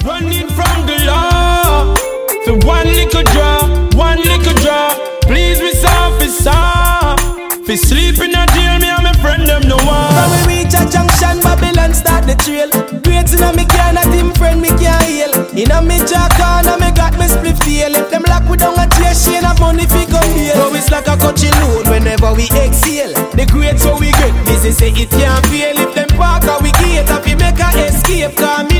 running from the law. So one little draw. Please, Miss Officer. Fi sleep in a jail, me and my friend them no one. When we reach a junction, Babylon start the trail. Great in a me can, not him friend me can't heal. In a me jack on, me got me split feel. If them lock we down a chair, she ain't have money fi come here. Now it's like a country load whenever we exhale. The great so we get, this is say it can't fail. If them park or we gate, if we make a escape, cause me